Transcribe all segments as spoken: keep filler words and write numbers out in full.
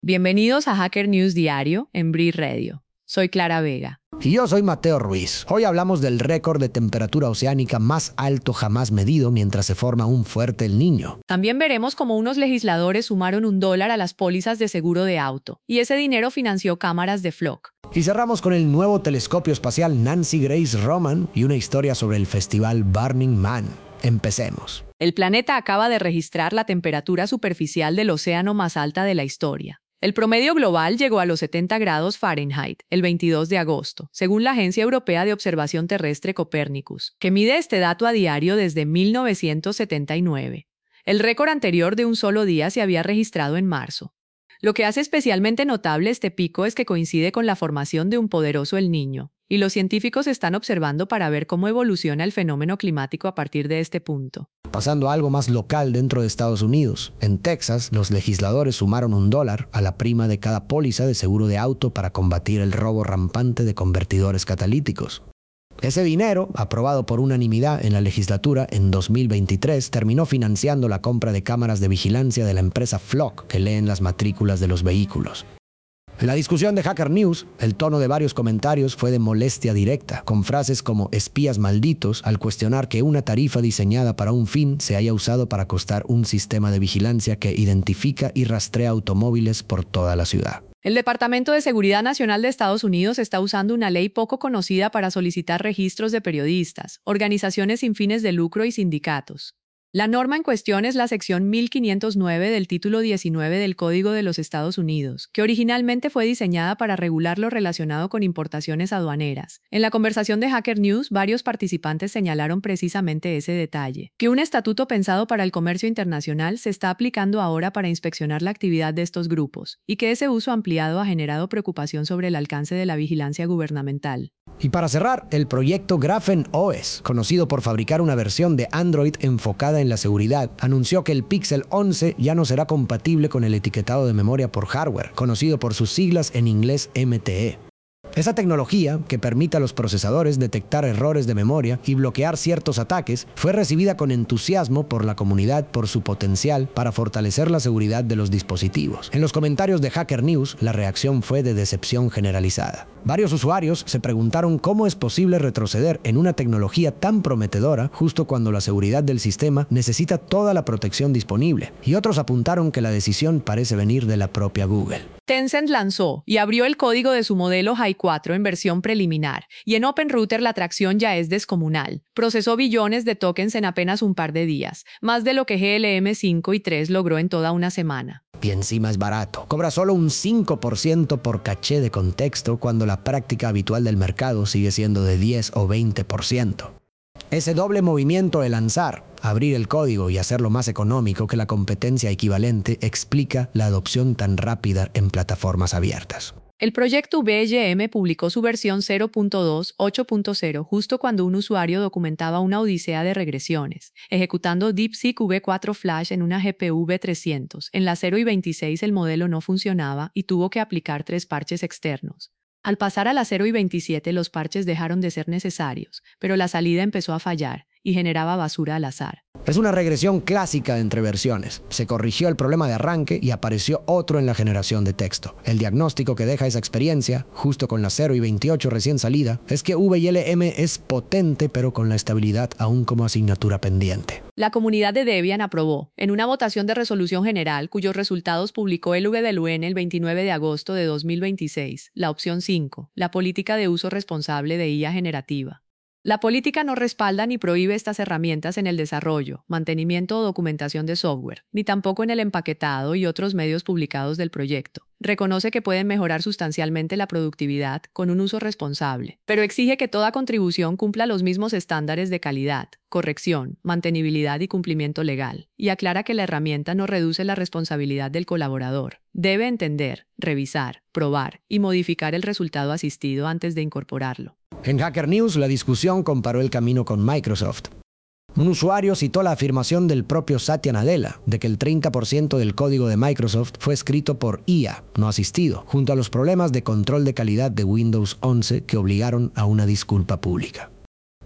Bienvenidos a Hacker News Diario en Bri Radio. Soy Clara Vega. Y yo soy Mateo Ruiz. Hoy hablamos del récord de temperatura oceánica más alto jamás medido mientras se forma un fuerte El Niño. También veremos cómo unos legisladores sumaron un dólar a las pólizas de seguro de auto, y ese dinero financió cámaras de Flock. Y cerramos con el nuevo telescopio espacial Nancy Grace Roman y una historia sobre el festival Burning Man. Empecemos. El planeta acaba de registrar la temperatura superficial del océano más alta de la historia. El promedio global llegó a los setenta grados Fahrenheit el veintidós de agosto, según la Agencia Europea de Observación Terrestre Copernicus, que mide este dato a diario desde mil novecientos setenta y nueve. El récord anterior de un solo día se había registrado en marzo. Lo que hace especialmente notable este pico es que coincide con la formación de un poderoso El Niño, y los científicos están observando para ver cómo evoluciona el fenómeno climático a partir de este punto. Pasando a algo más local dentro de Estados Unidos. En Texas, los legisladores sumaron un dólar a la prima de cada póliza de seguro de auto para combatir el robo rampante de convertidores catalíticos. Ese dinero, aprobado por unanimidad en la legislatura en dos mil veintitrés, terminó financiando la compra de cámaras de vigilancia de la empresa Flock, que leen las matrículas de los vehículos. En la discusión de Hacker News, el tono de varios comentarios fue de molestia directa, con frases como espías malditos al cuestionar que una tarifa diseñada para un fin se haya usado para costar un sistema de vigilancia que identifica y rastrea automóviles por toda la ciudad. El Departamento de Seguridad Nacional de Estados Unidos está usando una ley poco conocida para solicitar registros de periodistas, organizaciones sin fines de lucro y sindicatos. La norma en cuestión es la sección mil quinientos nueve del título diecinueve del Código de los Estados Unidos, que originalmente fue diseñada para regular lo relacionado con importaciones aduaneras. En la conversación de Hacker News, varios participantes señalaron precisamente ese detalle, que un estatuto pensado para el comercio internacional se está aplicando ahora para inspeccionar la actividad de estos grupos, y que ese uso ampliado ha generado preocupación sobre el alcance de la vigilancia gubernamental. Y para cerrar, el proyecto Graphene O S, conocido por fabricar una versión de Android enfocada en la seguridad, anunció que el Pixel once ya no será compatible con el etiquetado de memoria por hardware, conocido por sus siglas en inglés M T E. Esa tecnología, que permite a los procesadores detectar errores de memoria y bloquear ciertos ataques, fue recibida con entusiasmo por la comunidad por su potencial para fortalecer la seguridad de los dispositivos. En los comentarios de Hacker News, la reacción fue de decepción generalizada. Varios usuarios se preguntaron cómo es posible retroceder en una tecnología tan prometedora justo cuando la seguridad del sistema necesita toda la protección disponible, y otros apuntaron que la decisión parece venir de la propia Google. Tencent lanzó y abrió el código de su modelo Hai cuatro en versión preliminar, y en OpenRouter la tracción ya es descomunal. Procesó billones de tokens en apenas un par de días, más de lo que G L M cinco y tres logró en toda una semana. Y encima es barato. Cobra solo un cinco por ciento por caché de contexto cuando la práctica habitual del mercado sigue siendo de diez o veinte por ciento. Ese doble movimiento de lanzar, abrir el código y hacerlo más económico que la competencia equivalente explica la adopción tan rápida en plataformas abiertas. El proyecto V Y M publicó su versión cero punto dos punto ocho punto cero justo cuando un usuario documentaba una odisea de regresiones, ejecutando DeepSeek V cuatro Flash en una G P U V trescientos. En la cero y veintiséis el modelo no funcionaba y tuvo que aplicar tres parches externos. Al pasar a la cero y veintisiete los parches dejaron de ser necesarios, pero la salida empezó a fallar y generaba basura al azar. Es una regresión clásica entre versiones. Se corrigió el problema de arranque y apareció otro en la generación de texto. El diagnóstico que deja esa experiencia, justo con la cero y veintiocho recién salida, es que V Y L M es potente pero con la estabilidad aún como asignatura pendiente. La comunidad de Debian aprobó, en una votación de resolución general cuyos resultados publicó el V D L U N el veintinueve de agosto de dos mil veintiséis, la opción cinco, la política de uso responsable de I A generativa. La política no respalda ni prohíbe estas herramientas en el desarrollo, mantenimiento o documentación de software, ni tampoco en el empaquetado y otros medios publicados del proyecto. Reconoce que pueden mejorar sustancialmente la productividad con un uso responsable, pero exige que toda contribución cumpla los mismos estándares de calidad, corrección, mantenibilidad y cumplimiento legal, y aclara que la herramienta no reduce la responsabilidad del colaborador. Debe entender, revisar, probar y modificar el resultado asistido antes de incorporarlo. En Hacker News, la discusión comparó el camino con Microsoft. Un usuario citó la afirmación del propio Satya Nadella de que el treinta por ciento del código de Microsoft fue escrito por I A, no asistido, junto a los problemas de control de calidad de Windows once que obligaron a una disculpa pública.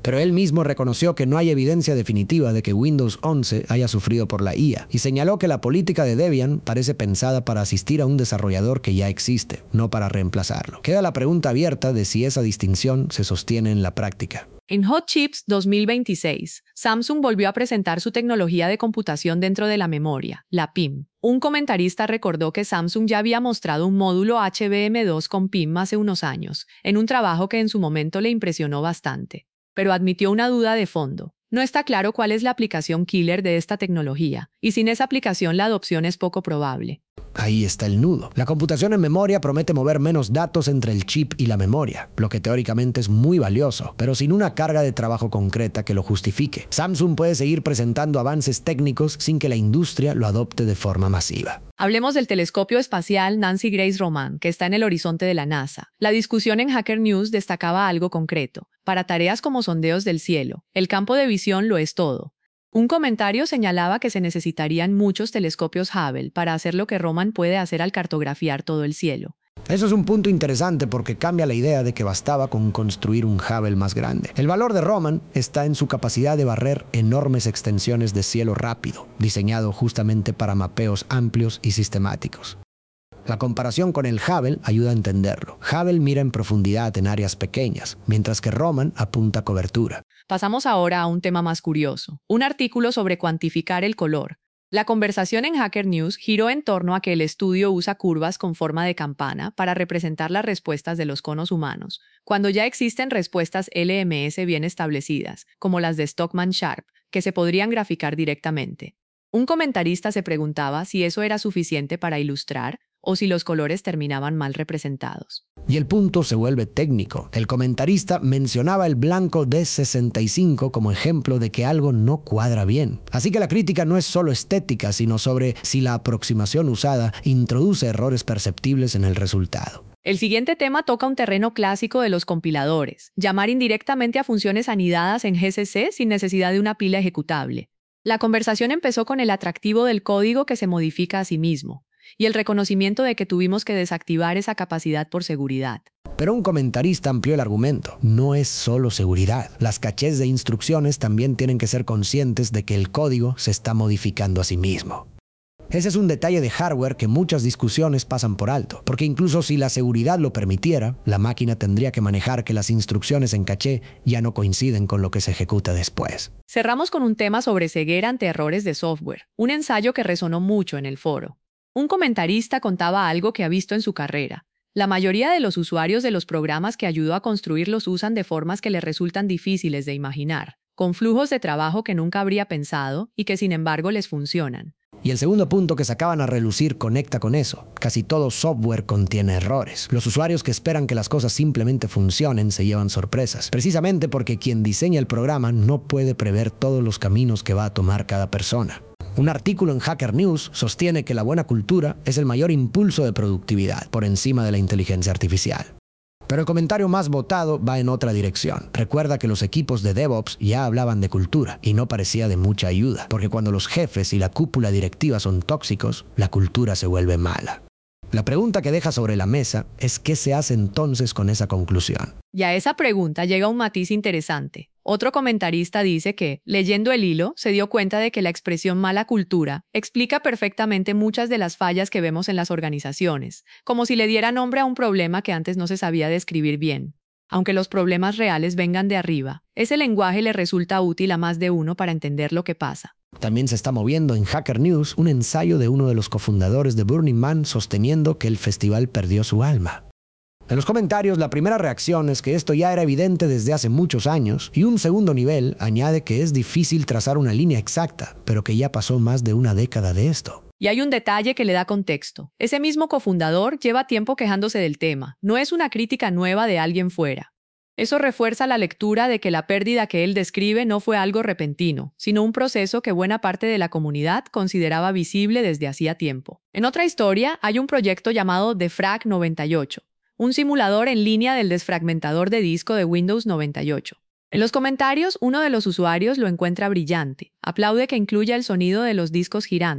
Pero él mismo reconoció que no hay evidencia definitiva de que Windows once haya sufrido por la I A y señaló que la política de Debian parece pensada para asistir a un desarrollador que ya existe, no para reemplazarlo. Queda la pregunta abierta de si esa distinción se sostiene en la práctica. En Hot Chips dos mil veintiséis, Samsung volvió a presentar su tecnología de computación dentro de la memoria, la P I M. Un comentarista recordó que Samsung ya había mostrado un módulo H B M dos con P I M hace unos años, en un trabajo que en su momento le impresionó bastante. Pero admitió una duda de fondo. No está claro cuál es la aplicación killer de esta tecnología, y sin esa aplicación la adopción es poco probable. Ahí está el nudo. La computación en memoria promete mover menos datos entre el chip y la memoria, lo que teóricamente es muy valioso, pero sin una carga de trabajo concreta que lo justifique. Samsung puede seguir presentando avances técnicos sin que la industria lo adopte de forma masiva. Hablemos del telescopio espacial Nancy Grace Roman, que está en el horizonte de la NASA. La discusión en Hacker News destacaba algo concreto. Para tareas como sondeos del cielo, el campo de visión lo es todo. Un comentario señalaba que se necesitarían muchos telescopios Hubble para hacer lo que Roman puede hacer al cartografiar todo el cielo. Eso es un punto interesante porque cambia la idea de que bastaba con construir un Hubble más grande. El valor de Roman está en su capacidad de barrer enormes extensiones de cielo rápido, diseñado justamente para mapeos amplios y sistemáticos. La comparación con el Hubble ayuda a entenderlo. Hubble mira en profundidad en áreas pequeñas, mientras que Roman apunta a cobertura. Pasamos ahora a un tema más curioso, un artículo sobre cuantificar el color. La conversación en Hacker News giró en torno a que el estudio usa curvas con forma de campana para representar las respuestas de los conos humanos, cuando ya existen respuestas L M S bien establecidas, como las de Stockman-Sharp, que se podrían graficar directamente. Un comentarista se preguntaba si eso era suficiente para ilustrar o si los colores terminaban mal representados. Y el punto se vuelve técnico. El comentarista mencionaba el blanco D sesenta y cinco como ejemplo de que algo no cuadra bien. Así que la crítica no es solo estética, sino sobre si la aproximación usada introduce errores perceptibles en el resultado. El siguiente tema toca un terreno clásico de los compiladores, llamar indirectamente a funciones anidadas en G C C sin necesidad de una pila ejecutable. La conversación empezó con el atractivo del código que se modifica a sí mismo, y el reconocimiento de que tuvimos que desactivar esa capacidad por seguridad. Pero un comentarista amplió el argumento. No es solo seguridad. Las cachés de instrucciones también tienen que ser conscientes de que el código se está modificando a sí mismo. Ese es un detalle de hardware que muchas discusiones pasan por alto, porque incluso si la seguridad lo permitiera, la máquina tendría que manejar que las instrucciones en caché ya no coinciden con lo que se ejecuta después. Cerramos con un tema sobre ceguera ante errores de software, un ensayo que resonó mucho en el foro. Un comentarista contaba algo que ha visto en su carrera. La mayoría de los usuarios de los programas que ayudó a construir los usan de formas que les resultan difíciles de imaginar, con flujos de trabajo que nunca habría pensado y que sin embargo les funcionan. Y el segundo punto que sacaban a relucir conecta con eso. Casi todo software contiene errores. Los usuarios que esperan que las cosas simplemente funcionen se llevan sorpresas, precisamente porque quien diseña el programa no puede prever todos los caminos que va a tomar cada persona. Un artículo en Hacker News sostiene que la buena cultura es el mayor impulso de productividad, por encima de la inteligencia artificial. Pero el comentario más votado va en otra dirección. Recuerda que los equipos de DevOps ya hablaban de cultura y no parecía de mucha ayuda, porque cuando los jefes y la cúpula directiva son tóxicos, la cultura se vuelve mala. La pregunta que deja sobre la mesa es ¿qué se hace entonces con esa conclusión? Y a esa pregunta llega un matiz interesante. Otro comentarista dice que, leyendo el hilo, se dio cuenta de que la expresión mala cultura explica perfectamente muchas de las fallas que vemos en las organizaciones, como si le diera nombre a un problema que antes no se sabía describir bien. Aunque los problemas reales vengan de arriba, ese lenguaje le resulta útil a más de uno para entender lo que pasa. También se está moviendo en Hacker News un ensayo de uno de los cofundadores de Burning Man sosteniendo que el festival perdió su alma. En los comentarios, la primera reacción es que esto ya era evidente desde hace muchos años, y un segundo nivel añade que es difícil trazar una línea exacta, pero que ya pasó más de una década de esto. Y hay un detalle que le da contexto. Ese mismo cofundador lleva tiempo quejándose del tema. No es una crítica nueva de alguien fuera. Eso refuerza la lectura de que la pérdida que él describe no fue algo repentino, sino un proceso que buena parte de la comunidad consideraba visible desde hacía tiempo. En otra historia, hay un proyecto llamado Defrag noventa y ocho. Un simulador en línea del desfragmentador de disco de Windows noventa y ocho. En los comentarios, uno de los usuarios lo encuentra brillante. Aplaude que incluya el sonido de los discos girando.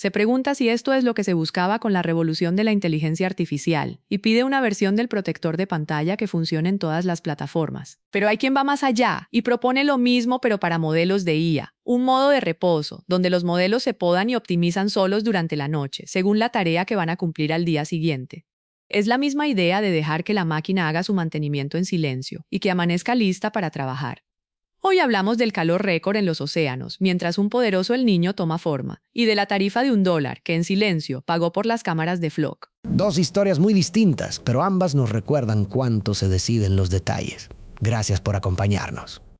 Se pregunta si esto es lo que se buscaba con la revolución de la inteligencia artificial y pide una versión del protector de pantalla que funcione en todas las plataformas. Pero hay quien va más allá y propone lo mismo pero para modelos de I A, un modo de reposo, donde los modelos se podan y optimizan solos durante la noche, según la tarea que van a cumplir al día siguiente. Es la misma idea de dejar que la máquina haga su mantenimiento en silencio y que amanezca lista para trabajar. Hoy hablamos del calor récord en los océanos, mientras un poderoso El Niño toma forma, y de la tarifa de un dólar que en silencio pagó por las cámaras de Flock. Dos historias muy distintas, pero ambas nos recuerdan cuánto se deciden los detalles. Gracias por acompañarnos.